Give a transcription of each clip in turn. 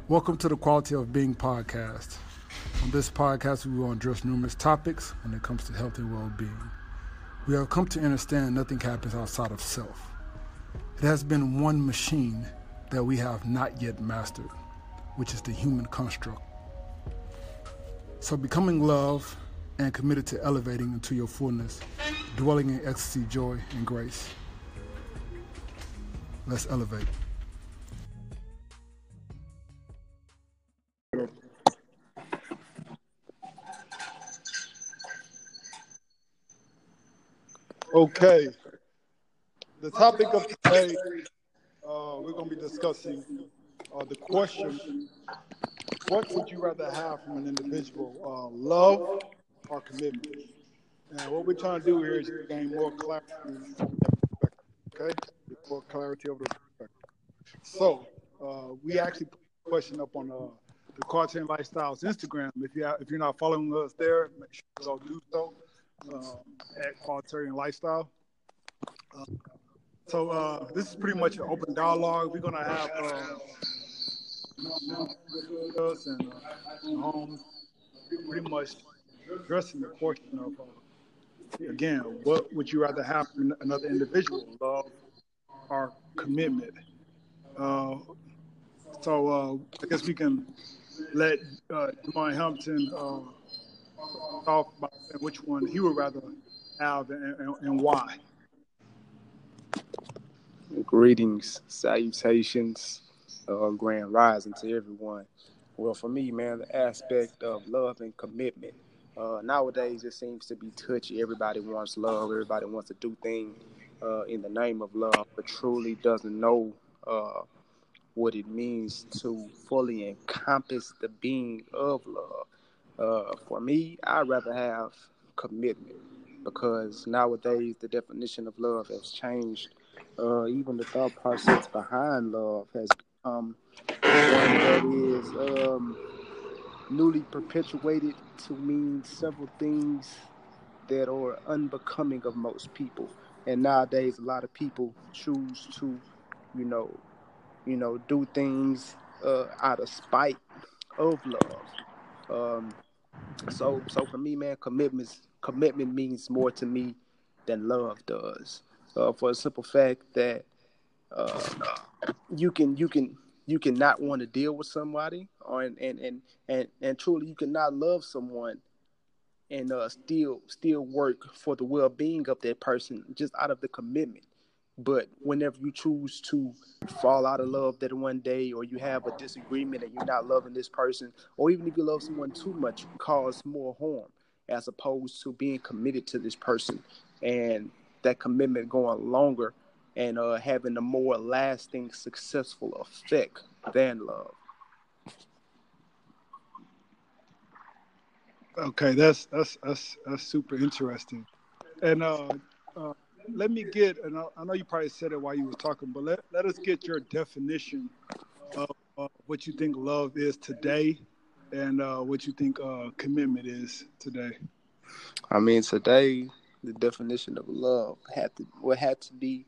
Welcome to the Quality of Being podcast. On this podcast, we will address numerous topics when it comes to health and well-being. We have come to understand nothing happens outside of self. It has been one machine that we have not yet mastered, which is the human construct. So becoming love and committed to elevating into your fullness, dwelling in ecstasy, joy, and grace. Let's elevate. Okay, the topic of today, we're going to be discussing the question, what would you rather have from an individual, love or commitment? And what we're trying to do here is gain more clarity, okay? More clarity over the perspective. So, we actually put the question up on the Cartoon Lifestyles Instagram. If you're not following us there, make sure you go do so. At Qualitarian Lifestyle. So this is pretty much an open dialogue. We're gonna have us and Holmes pretty much addressing the question of again, what would you rather have from another individual, love or commitment? So I guess we can let Jamon Hampton talk about which one he would rather have and why. Greetings, salutations, grand rising to everyone. Well, for me, man, the aspect of love and commitment, nowadays it seems to be touchy. Everybody wants love. Everybody wants to do things in the name of love, but truly doesn't know what it means to fully encompass the being of love. For me, I'd rather have commitment because nowadays the definition of love has changed. Even the thought process behind love has become one that is newly perpetuated to mean several things that are unbecoming of most people. And nowadays, a lot of people choose to, do things out of spite of love. So for me, man, commitment means more to me than love does. For the simple fact that you can not want to deal with somebody, and truly you cannot love someone and still work for the well-being of that person just out of the commitment. But whenever you choose to fall out of love that one day, or you have a disagreement and you're not loving this person, or even if you love someone too much, you can cause more harm as opposed to being committed to this person and that commitment going longer and having a more lasting, successful effect than love. Okay, that's super interesting. And let me get, and I know you probably said it while you were talking, but let us get your definition of what you think love is today and what you think commitment is today. I mean, today the definition of love had to be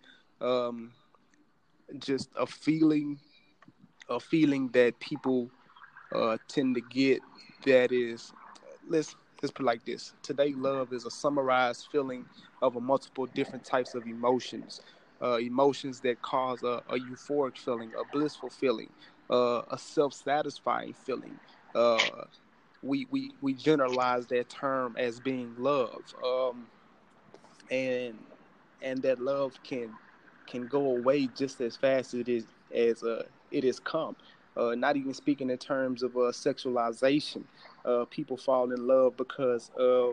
just a feeling that people tend to get. That is, let's put it like this. Today, love is a summarized feeling of a multiple different types of emotions. Emotions that cause a euphoric feeling, a blissful feeling, a self-satisfying feeling. We generalize that term as being love, and that love can go away just as fast as it has come. Not even speaking in terms of sexualization. People fall in love because of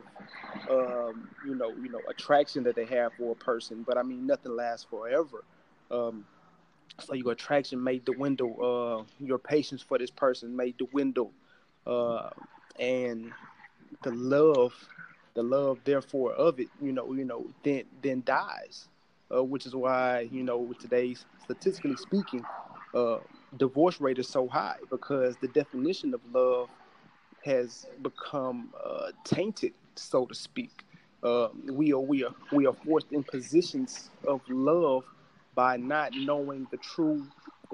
attraction that they have for a person, but I mean nothing lasts forever. So your attraction may dwindle, your patience for this person may dwindle, and the love therefore of it, then dies. Which is why, today's, statistically speaking, divorce rate is so high, because the definition of love has become tainted, so to speak. We are forced in positions of love by not knowing the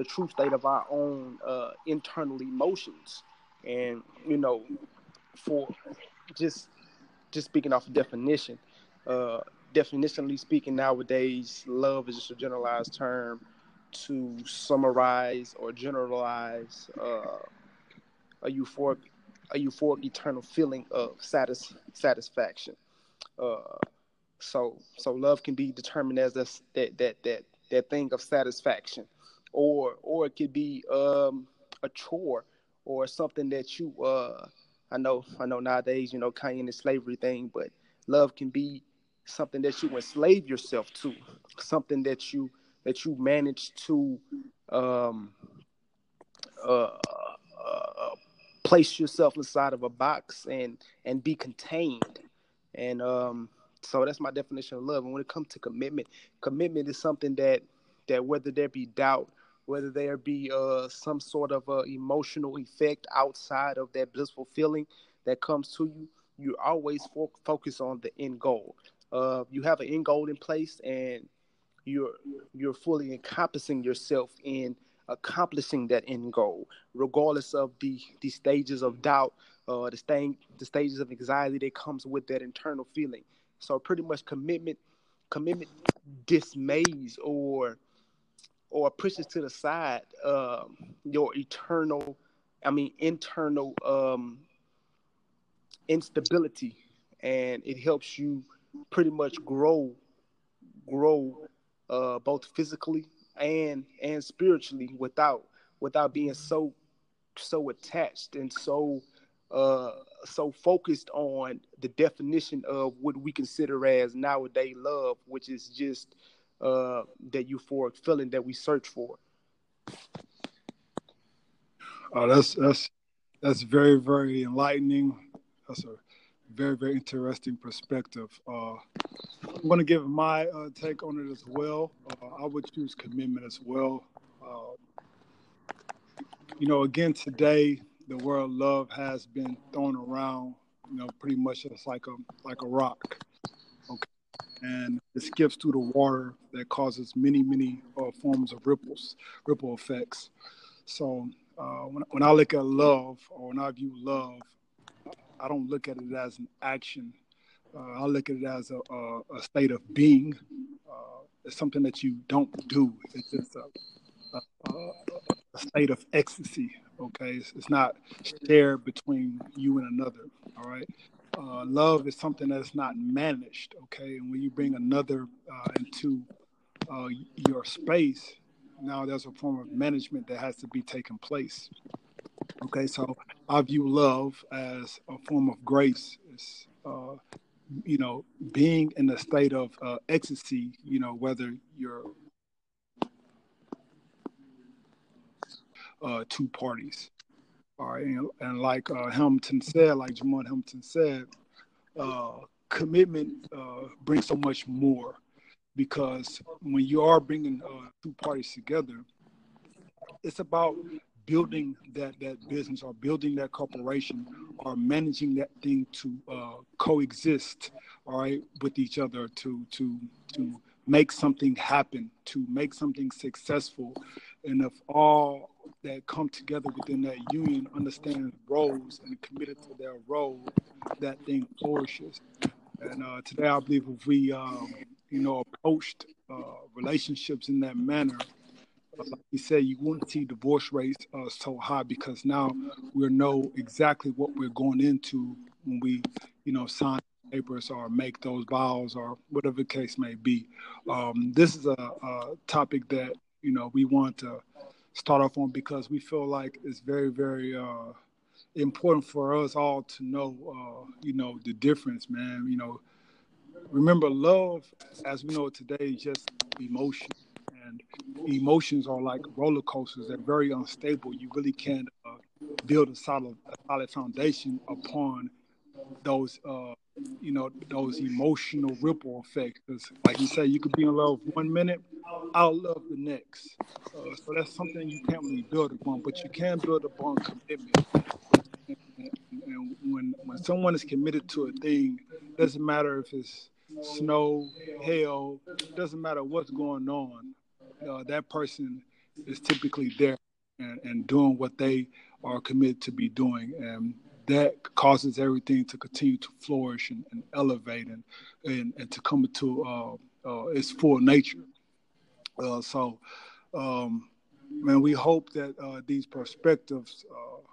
the true state of our own internal emotions. And for just speaking off definition, definitionally speaking, nowadays, love is just a generalized term to summarize or generalize a euphoric, eternal feeling of satisfaction. Uh, so love can be determined as that thing of satisfaction, or it could be a chore or something that you I know nowadays, kind of the slavery thing, but love can be something that you enslave yourself to, something that you manage to um, uh, place yourself inside of a box and be contained. And so that's my definition of love. And when it comes to commitment, commitment is something that whether there be doubt, whether there be some sort of emotional effect outside of that blissful feeling that comes to you, you always focus on the end goal. You have an end goal in place, and you're fully encompassing yourself in accomplishing that end goal, regardless of the stages of doubt, the stages of anxiety that comes with that internal feeling. So pretty much commitment dismays or pushes to the side your internal instability, and it helps you pretty much grow both physically and spiritually without being so attached and so focused on the definition of what we consider as nowadays love, which is just that euphoric feeling that we search for. Oh, that's very, very enlightening. That's a very, very interesting perspective. I'm going to give my take on it as well. I would choose commitment as well. Again, today, the word love has been thrown around, pretty much just like a rock. Okay. And it skips through the water that causes many, many forms of ripple effects. So when I look at love, or when I view love, I don't look at it as an action. I look at it as a state of being. It's something that you don't do. It's just a state of ecstasy. Okay, it's not shared between you and another. All right. Love is something that's not managed. Okay, and when you bring another into your space, now there's a form of management that has to be taking place. Okay, so I view love as a form of grace. It's being in a state of ecstasy. Whether you're two parties. All right, and like Hamilton said, like Jamon Hamilton said, commitment brings so much more, because when you are bringing two parties together, it's about building that business, or building that corporation, or managing that thing to coexist, all right, with each other, to make something happen, to make something successful. And if all that come together within that union understand roles and committed to their role, that thing flourishes. And today, I believe if we, approached relationships in that manner, like you said, you wouldn't see divorce rates so high, because now we know exactly what we're going into when we, sign papers or make those vows or whatever the case may be. This is a topic that, we want to start off on, because we feel like it's very, very important for us all to know, the difference, man. Remember, love, as we know it today, is just emotion. And emotions are like roller coasters. They're very unstable. You really can't build a solid foundation upon those, those emotional ripple effects. Because, like you say, you could be in love 1 minute, I'll love the next. So that's something you can't really build upon, but you can build upon commitment. And when someone is committed to a thing, doesn't matter if it's snow, hail, doesn't matter what's going on. That person is typically there and doing what they are committed to be doing, and that causes everything to continue to flourish and elevate and to come into its full nature. So, man, we hope that these perspectives,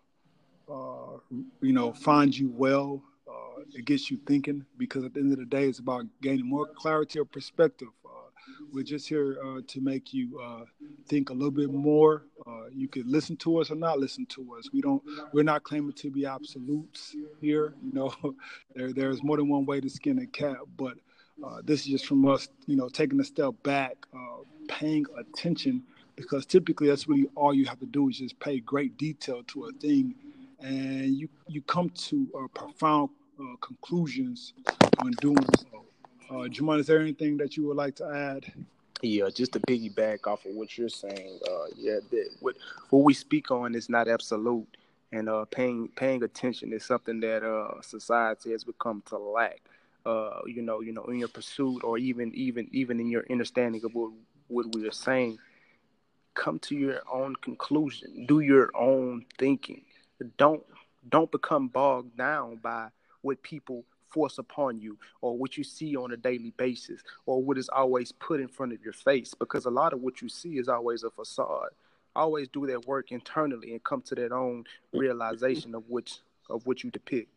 find you well. It gets you thinking, because at the end of the day, it's about gaining more clarity of perspective. We're just here to make you think a little bit more. You could listen to us or not listen to us. We're not claiming to be absolutes here. There's more than one way to skin a cat, but this is just from us, taking a step back, paying attention, because typically that's really all you have to do is just pay great detail to a thing, and you come to profound conclusions when doing so. Jamon, is there anything that you would like to add? Yeah, just to piggyback off of what you're saying, what we speak on is not absolute, and paying attention is something that society has become to lack. In your pursuit, or even in your understanding of what we are saying, come to your own conclusion. Do your own thinking. Don't become bogged down by what people force upon you, or what you see on a daily basis, or what is always put in front of your face, because a lot of what you see is always a facade. Always do that work internally and come to that own realization of what you depict.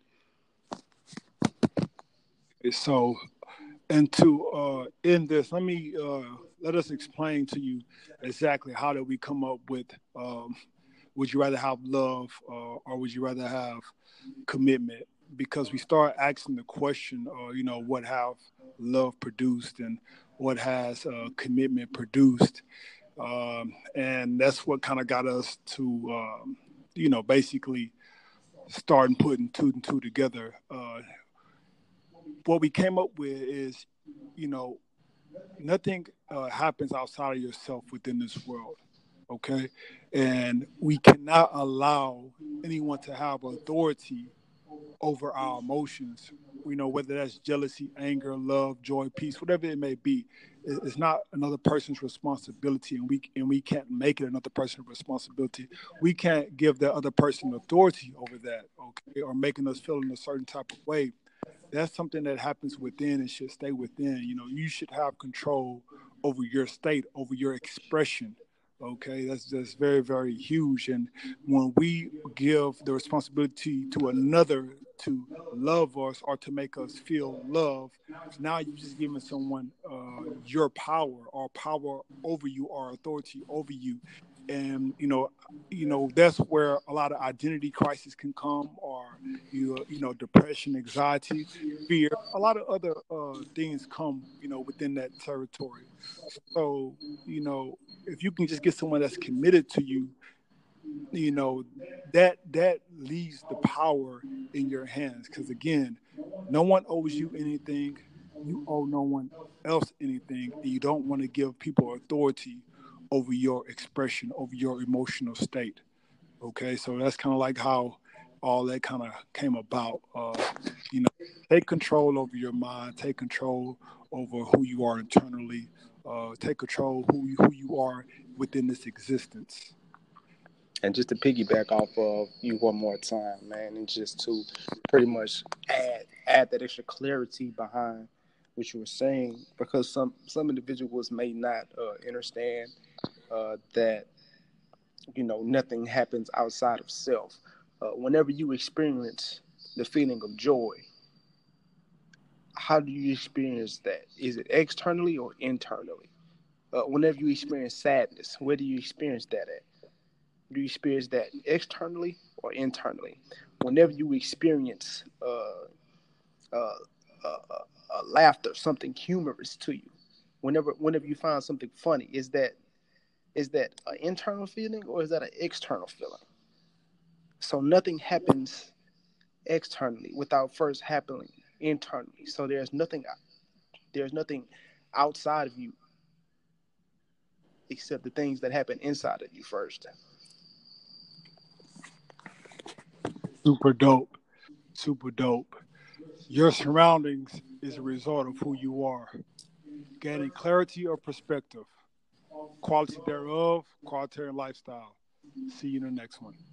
So, and to end this, let us explain to you exactly how did we come up with would you rather have love or would you rather have commitment? Because we start asking the question, what have love produced and what has commitment produced, and that's what kind of got us to, basically starting putting two and two together. What we came up with is, nothing happens outside of yourself within this world, okay? And we cannot allow anyone to have authority over our emotions, whether that's jealousy, anger, love, joy, peace, whatever it may be. It's not another person's responsibility, and we can't make it another person's responsibility. We can't give that other person authority over that, okay, or making us feel in a certain type of way. That's something that happens within and should stay within. You should have control over your state, over your expression. Okay, that's very, very huge. And when we give the responsibility to another to love us or to make us feel love, now you're just giving someone your power, or power over you, or authority over you. And that's where a lot of identity crisis can come, or depression, anxiety, fear, a lot of other things come within that territory. So if you can just get someone that's committed to you, that leaves the power in your hands. Because again, no one owes you anything. You owe no one else anything, and you don't want to give people authority over your expression, over your emotional state. Okay, so that's kind of like how all that kind of came about. Take control over your mind, take control over who you are internally, take control who you are within this existence. And just to piggyback off of you one more time, man, and just to pretty much add that extra clarity behind what you were saying, because some individuals may not understand that nothing happens outside of self. Whenever you experience the feeling of joy, how do you experience that? Is it externally or internally? Whenever you experience sadness, where do you experience that at? Do you experience that externally or internally? Whenever you experience laughter, something humorous to you, whenever you find something funny, is that an internal feeling or is that an external feeling? So nothing happens externally without first happening internally. So there's nothing outside of you except the things that happen inside of you first. Super dope. Super dope. Your surroundings is a result of who you are. Gaining clarity or perspective. quality thereof, quality and lifestyle. See you in the next one.